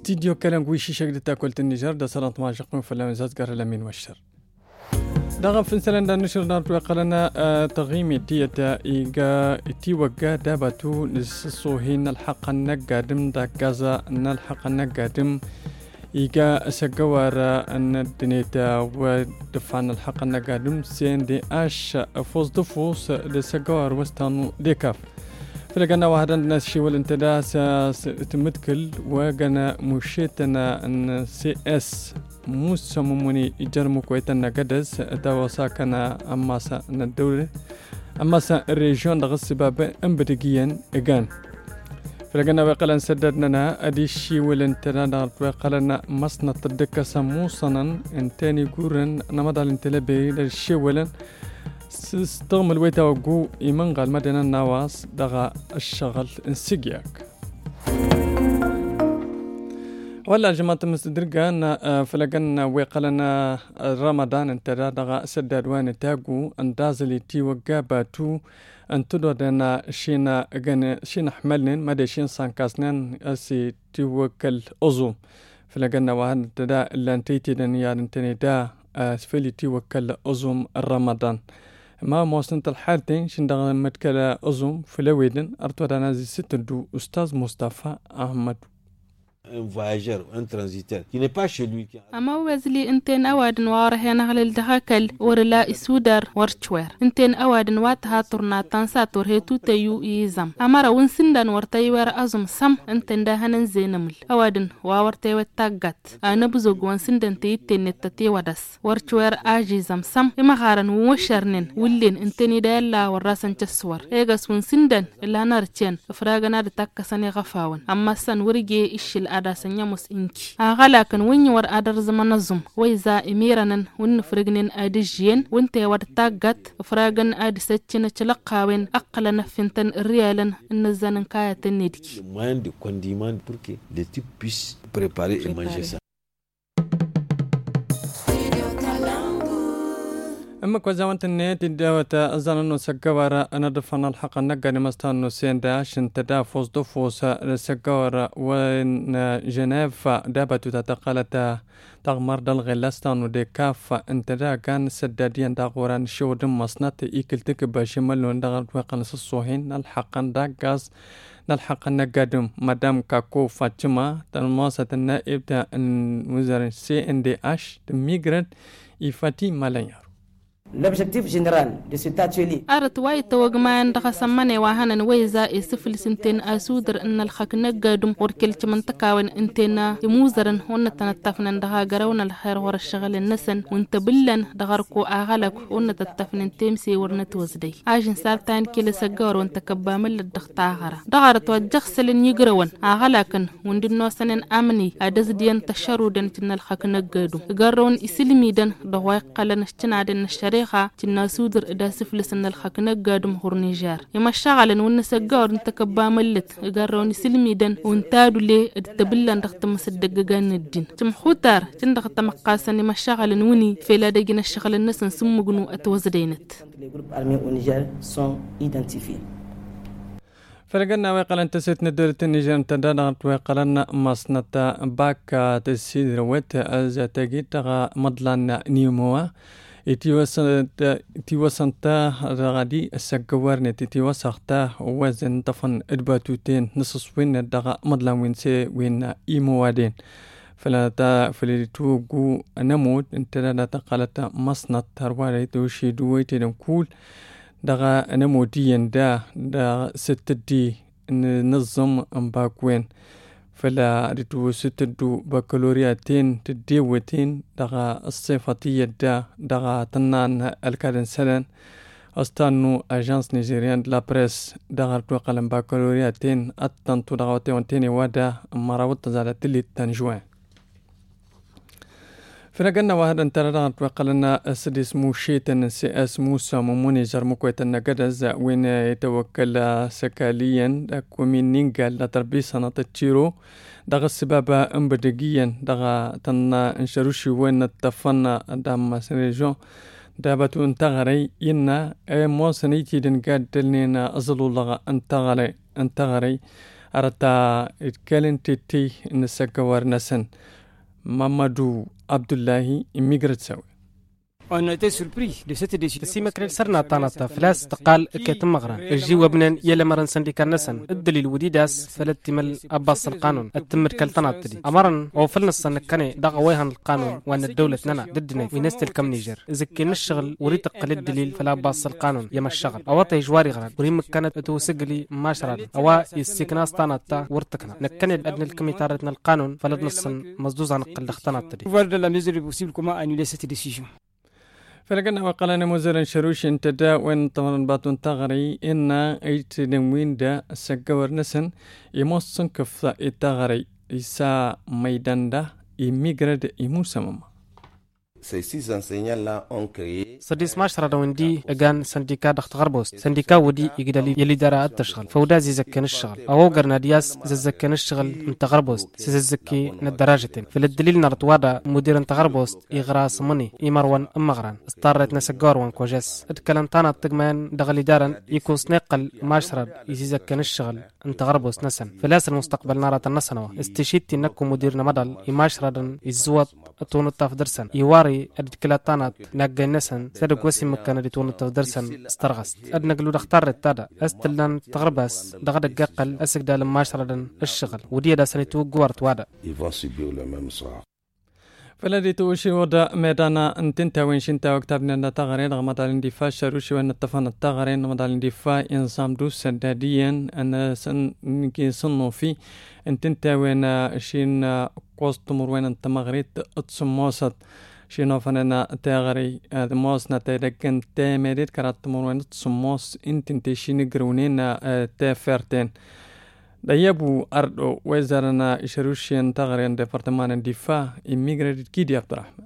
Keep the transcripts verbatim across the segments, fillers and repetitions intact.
استديو كلام شيشك تاكل النيجر دا صلاة ما جقم فلا مزاز قرر لمين وشر دغم فنسلن دا نشر نار وقالنا تغيمي تيتا إيغا تيوغا دابتو نسسوهين الحق النقادم دا غازا نلحق النقادم إيغا سقوارا أن الدنيتا ودفعنا الحق النقادم سين دي آش فوز دفوس لسقوار وستانو ديكاف فلقنا واحد الناس شي والانتداء ستمتكل وقنا مشيتنا ان سي اس موسى مموني يجرمو كويتنا قدس داوسا كان اماسا الدولة اماسا الريجون دغس بابا امبدقيا اغان فلقنا وقالا سددنا ادي شي والانتداء وقالنا مصنع تدكا سموصنا انتاني قورن نمضى الانتلابي للشي والان استغم الويتا وقو إيمان غال مدينة النواس دغا الشغل انسيقياك ولا جماعة مستدرقان فلقنا ويقلنا رمضان انتدا دغا سدادوان تاقو اندازلي تي وقاباتو انتدو دانا شينا غاني شينا حملنين مدى شين سانكاسنين اسي تي وكال أزوم فلقنا وهان انتدا اللي انتيتي دانيار انتني دا اسفلي تي وكال أزوم رمضان ما موسنت الحالتين شندغ متكلا أزوم في لويدن أرتوى نازي ستندو أستاذ مصطفى أحمد un voyageur, un transitaire, qui n'est pas chez lui. أما وزلي أنتين أوادن واره نغل الدهاكل ورلا إسودر ورشوير أنتين أوادن واتها ترنا تنسات ورهيتو تيو إيزام أما روان سندن ورتايوار أزم سم أنتين دهانن زينمل أوادن واورتايو التاقات أنا بزوغ وان سندن تيتين نتاتي ودس ورشوير آجيزام سم إما غارن ومشارنين ولين أنتيني دايلا وراسن جسور إيغاس وان سندن إلا نارتين إفراغنا دتاكساني غفاون أما سن وريجي إشي ada sanya mus inki a gala kan wani war adar zaman zum wai za imiranan wani frignin adijiyen wante war tagat fragan adi saccina cilaqawen aqala nafintan riyalan innazanan kayatan nediki moyen de condiment pour que les types puissent préparer et manger ça. أما كوزاونت النت الدواتا أزانو سجوارا أنا دفن الحق النجار مستانو سيندا شن تدافوس دفوس سجوارا وين جنيف دابتو تتقالتا تغمر دل غلاستانو دي كاف انتدا كان سداديان داغوران شو دم مصنات إيكلتك باشمالو ندغر وقن الصوهين الحق النجاز نلحق النجادم مدام كاكو فاطمة تلماسة النائب تا وزارة سي ان دي اش ميغرانت إفاتي ماليار. L'objectif général de cet atelier أرت واي توغمان دغا سماني واهانا ويزا يسفل سنتين أسودر إن الحق نقادم وركل منطقة انتنا يموزرن هون تنتفنن دغا قرون الخير ور الشغل النسن وانت بلن دغركو آغالك هون تتفنن تيمسي ورنت وزدي عاجن سارتان كيلا سجار وانت كبامل الدغتا غرا دغار توجخ سلن يقرون آغالكن وندنو سنن آمني أدز ديان تشارودن تن الحق نقادم قرون إسلميدن دغواي قلن اشتنادن الشريخ تنا سودر إذا سفلس إن الحكنا قادم هور نيجار يما شغالن ونسجار نتكبا ملت قارون سلميدن ونتادو لي تبلن دخت مصدق جان الدين تم خوتار تندخت مقاسن يما شغالن وني في لا دجنا الشغل الناس نسمو جنو أتوزدينت. فرقنا ويقلن تسيتنا دولة النيجر تدانا ويقلن مصنطة باكا تسيد رويت أزاتاقي تغا مضلان نيوموا اتيوسنتا غادي السجوارنة اتيوسختا وزن طفن ادباتوتين نصص وين دغا مضلان وين سي وين ايموادين فلا تا فليتو جو نموت انتلا تقالتا مصنط تروالي توشي دويتي نقول دغا نموتين دا دا ستدي نظم امباكوين فلا ريتو ستدو بكالورياتين تديوتين دغا الصفتية دا دغا تنان الكادن سلن استانو اجانس نيجيريان دلا بريس دغا توقلن بكالورياتين اتنتو دغاوتي وانتيني وادا مراوت زالة تلي تنجوين فنقلنا واحد انترى وقالنا السديس موشيتن سي اس موسى مموني جرمكويتن قدز وين يتوكل سكاليا كومين نينجال لتربيسنا تتشيرو دغا السبابة امبدقيا دغا تنا انشروشي وين التفن دام سنريجون دابتو انتغري إنا موسنيتي دنقاد دلنينا أزلو لغا انتغري انتغري أرتا إتكالن تيتي نسكوار نسن مامادو عبد الله إميغرت سوي. On a été surpris de cette décision. سيما كريل سرنا طانتا فلاس تقال كيتم مغران الجي وبنان يلا مرن سنديكا نسن الدليل وديداس فلتمل أباص القانون التمر كالتنات دي أمرن وفلنا السنة كاني دغا ويهن القانون وأن الدولة ننا ضدنا وينستل كم نيجر إذا كان الشغل وريد تقل الدليل فلا باص القانون يما الشغل أواطي جواري غران وريم كانت توسقلي ما شراد أوا يستيكناس طانتا ورتكنا نكني أدنى الكميتارتنا القانون فلد نصن مصدوز عن القل اختنات دي. Voir de la mesure possible comment annuler cette décision. فلقنا وقالنا مزرن شروش انتدا وين طمرن باتون تغري إن ايت نموين دا السقور نسن يموصن كفتا التغري إسا ميدان دا يميقرد يموسى ماما. Ces six enseignants-là ont créé سديس ماشرة دوندي أجان سنديكا دخت غربوس سنديكا ودي يقدر يلي دارا التشغل فودا زي زكين الشغل أو قرنا دياس زي زكين الشغل انت غربوس زي زكي ندراجتين فالدليل نرت وادا مدير انت غربوس يغراس مني يمروان أمغران استارت نسجار وان كوجس اتكلم تانا التجمان دغلي دارن يكون سنقل ماشرة يزي زكين الشغل انت غربوس نسن فلاس المستقبل نارة النسنة استشيتي نكو مديرنا مدل يماشرة يزوت تون الطاف درسن يواري أدكلاتانات ناقة نسن سرق وسي مكان دي تون الطاف درسن استرغست أدنقلو دختار التادا أستلان تغرباس دغدق قل أسك دال ماشرة الشغل ودي دا سنتو قوارت وادا فالذي توشي ودا ميدانا انتنتا وين شنتا وكتابنا ان تغرين غمض على الاندفاع شروشي وان اتفقنا التغرين غمض على الاندفاع انصام دوس سداديا ان سن نكي صنو في انتنتا وين شين قوستمر وين انت مغريت اتصموسط شينو فنانا تغري موسنا تيدكن تامريت كراتمر وين اتصموس انتنتي شين قرونين تافرتين دايبو أردو وزارنا شروشين تغرين ديبارتمان الدفاع إميغريد كيدي عبد الرحمن.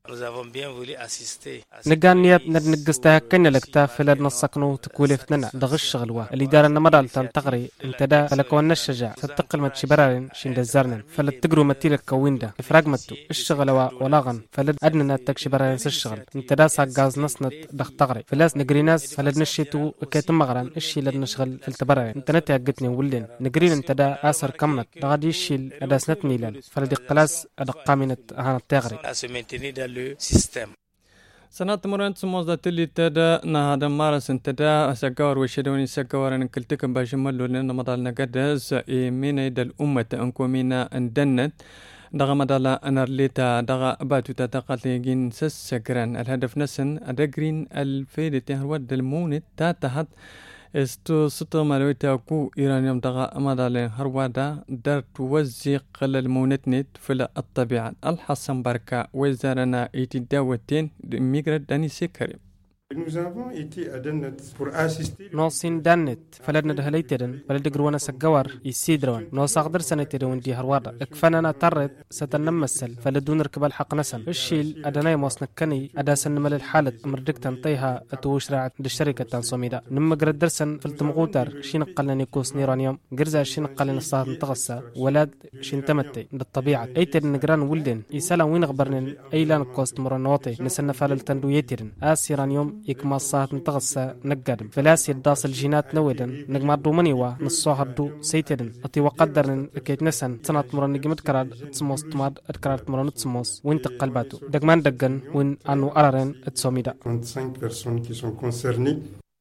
نقان نيات ندنقستها كنا لكتا فلاد نصقنو تكولفتنا دغ الشغل وا اللي دار النمدال تان تغري انتدا فلكونا الشجاع فتقل ما تشبرارين شين دزارنن فلد تقرو متيلك كويندا افراق متو الشغل وا ولاغن فلد ادننا تكشبرارين الشغل انتدا ساق غاز نصنت دغ تغري فلاس نقريناس فلد نشيتو كيتم مغران الشي لد نشغل فلتبرارين انتنا تاقتني ولين نقرين انتدا اسر كمنت دغادي الشي اداسنت ميلال فلد قلاس ادقامينت هانا تغري le système. سنات مران سموزا تلي تدا نهادا مارس انتدا سكور وشدوني سكور ان كلتكم باشمل لنا مدال نقدس من يد الأمة انكو مينا اندنت دغا مدالا انرليتا دغا باتو تتقاتلين سسكران الهدف نسن ادقرين الفيدة تهرود المونت تاتهد استو ستو مالويتا كو إيرانيوم دغا مدالين هروادا دار توزي قل المونتنت في الطبيعة الحسن بركة وزارنا ايتي داوتين ميغرات داني سيكريم. Nous avons été à Dennet pour assister. نوصين دانت فلدنا دهليتدن فلد قروانا سجوار يسيدرون نوص أقدر سنتدون دي هروادا اكفنا ترد ستنمسل فلدون ركب الحق نسن الشيل أدناي موصنا كني أدا سنمل الحالة مردك تنطيها أتوش راعت للشركة تنصميدا نم قرد درسن فلتمغوتر شين قلنا نيكوس نيرانيوم جرزا شين قلنا الصهد نتغسى ولاد شين تمتي بالطبيعة أيتر نجران ولدن يسالا وين غبرن أيلان كوست مرنوطي نسن فلل تندويترن آسيرانيوم يكما الصهد نتغسى نقدم فلاسي الداس الجينات نودن نجمع دومني وا نصوها دو سيتدن أتي وقدرن كيت نسن سنة مرن نجمت كراد تسموس تماد أتكراد مرن تسموس وين تقلباتو دقمان دقن وين أنو أرارن اتسوميدا. trente-cinq personnes qui sont concernées.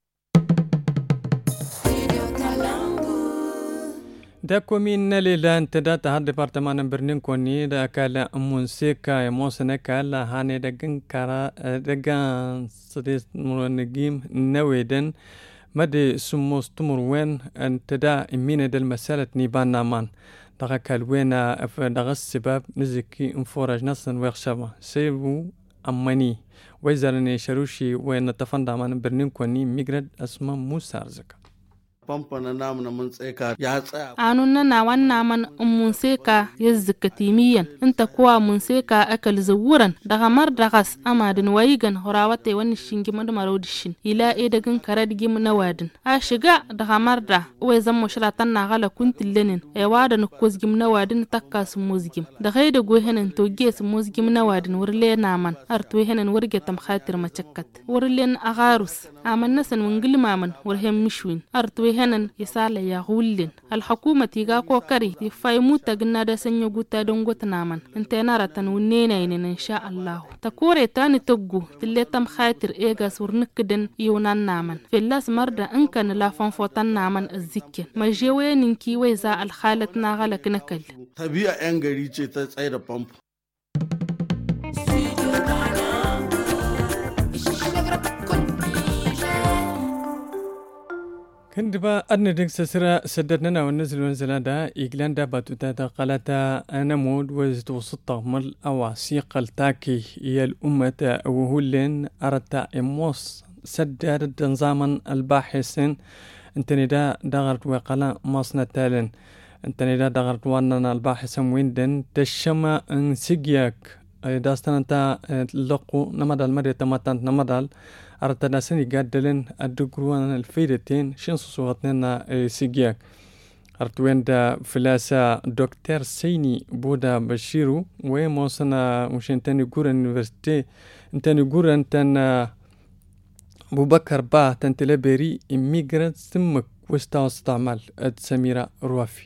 دا كومين ليلان تدا تهاد ديبارتمان برنين كوني دا كالا مونسيكا يموسنا كالا هاني دقن كارا دقن صديس مرنجيم نويدن مدي سموس تمروين ان تدا امين دا المسالة نيبان نامان دغا كالوينا دغا السباب نزكي انفورج نصن ويخشابا سيبو اماني ويزارني شروشي وين تفندا من برنين كوني ميغرد اسما موسى رزقا pampana namu na mun tseka ya tsaya anunna na wannan man mun seka yazzaka timiyan inta kuwa mun seka akal zawuran daga mar dagas amadin wayigan horawate wani shingi madmarodishin ila e dagan karadgim na wadin a shiga daga mar da wai zan mushratan na gala kuntilenin e wadan kozgim na wadin takka su muzgim da gaida gohenin to ge su muzgim na wadin wurle na man arto henin wurge tam khatir macakkat wurlen agarus aman nasan wangilma man wurhem mishwin arto hanan isala ya hullin alhukuma tiga kokari ti faimu tagna da sanyo guta don gutnaman intena ratan wunena inin insha Allah ta kore tani tuggu tilletam khatir ega surnikdin yunan naman fillas marda ankan la fanfotan naman azzikin majewe ninki wai za alhalat na galak nakal tabi'a yan gari ce ta tsaye da famfo. كندبا أرندك سسرة سددنا ونزل ونزل دا إيجلان دا باتوتا دا قالتا أنا مود وزت وسطة مل أو سيقل تاكي هي الأمة وهولين أرتا إموس سدد نظاما الباحثين انتني دا دغرت وقلا مصنع تالن انتني دا دغرت واننا الباحثين ويندن تشما ان سيجياك داستان انتا اللقو نمدال مرية تماتان نمدال أردنا سني قادلين الدقروان الفيدتين شنص صوتنا سيجياك أردوين دا فلاسة دكتور سيني بودا بشيرو وموصنا مشين تاني قورا انيفرسيتي انتاني قورا انتان أبو بكر با تنتلبري إميغرانت سمك وستاو استعمال أد سميرة روافي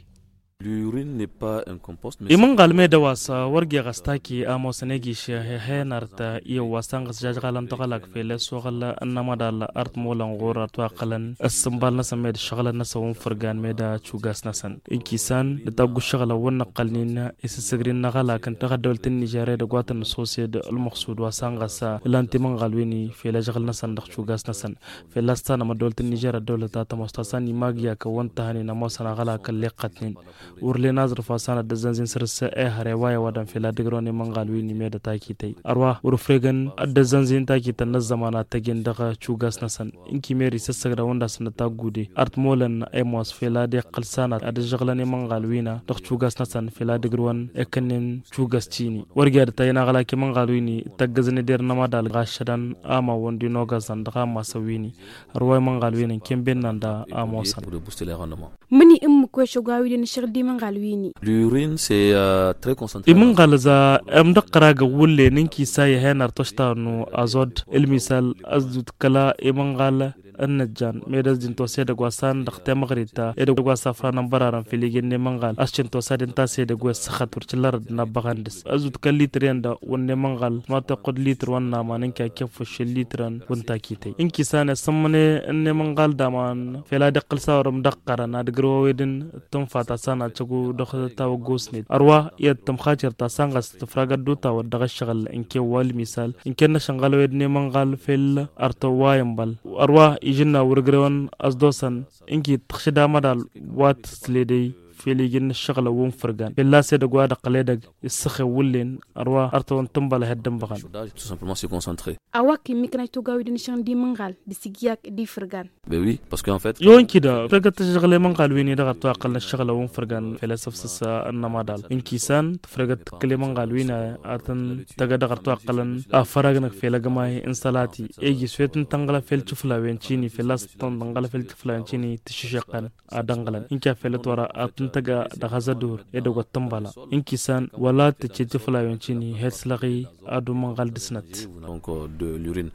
iman galme da wasa warge gastaki amo sanegi shi henarta iyo wasan gasjaj galan togalak fele sogala annama dal art molan gora to qalan asmbal na samed shagala na sawun furgan meda chugas nasan inkisan da tabgu shagala wonna qalnina isasagrin na gala kan ta dawlatin nijare da gwatan sosiyed al maqsud wasan gasa lanti man galwini fele jagal nasan da chugas nasan fele stana ma dawlatin nijare dawlata ta mustasani magiya ka wanta hani na mosana gala kan liqatnin urle nazar fasana da zanzin sirsa e hare waya wadan fila digroni mangalwi ni meda taki tai arwa urfregan da zanzin taki tan na zamana ta gindaga chugas nasan inki meri sassagra wanda sana ta gude art molan e mos fila de qalsana da jaglani mangalwi na da chugas nasan fila digrwan e kanin chugas chini warga da tayina gala ki mangalwi ni tagazne der nama dal gashadan ama wondi noga zandga masawini arwa mangalwi ni kemben nanda amosan mani im ko shogawi den shirdi mangalwini l'urine c'est euh, très concentré imangal za am daqra ga wulle ninki sai henar toshtanu azod ilmisal azdut kala imangal النجان ميدز دين توسيد غواسان دختي مغريتا ايد غواسا فران براران فيليغن منغال اشين توساد انت سيد غوس خطر تشلر نبغاندس ازود كلي تريندا ون منغال ما تقد لتر ونا ما ننكا كيف شليتران وانتا كيتي انكي سانه سمنه ان منغال دامان فلا دقل ساورم دقرنا دغرو ويدن تنفاتا سانا تشغو دختا وغوسني اروا يتم خاطر تاسانغس تفراغ دوتا ودغ شغل انكي وال مثال انكن شغل ويدن منغال فيل ارتو وايمبل اروا يجينا ورغرون أصدوسن إنكي تخشدا مدال وات سليدي فيليجن الشغلة وون فرقان بالله سيد قواد قليدك السخي ولين أروا أرتون تنبال هدم بغان أواكي ميكنا توغاوي دي نشان دي منغال دي سيجياك دي فرقان بي باسكو ان فيت يون كده فرقت الشغلة منغال ويني دغا توقل الشغلة وون فرقان فيلسف سسا انما دال انكيسان فرقت كلي منغال وينا اتن دغا دغا توقلن افرغنك فيلا جماي انسالاتي ايجي سويتن تنغلا فيل تشفلا وينشيني فيلاس تنغلا فيل تشفلا وينشيني تششقن ادنغلن انكا فيلت ورا اتن تغا دغا زدور ادغا تنبالا انكيسان ولا تشفلا وينشيني هتسلغي ادو منغال دسنت donc de l'urine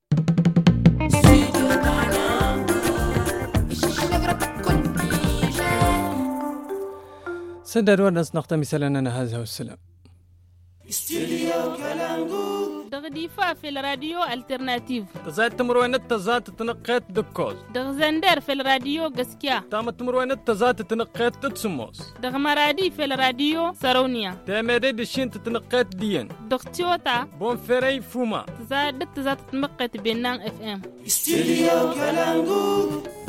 سدد ونس نختم مثلا هذا والسلام دغديفا في الراديو الترناتيف تزايد تمروينت تزات تنقيت دكوز دغزندر في الراديو غسكيا تام تمروينت تزات تنقيت تتسموس دغمرادي في الراديو سارونيا تامدي دشين تنقيت دين دغتيوتا بون فيري فوما تزاد تزات تنقيت بينان اف ام استديو كلامو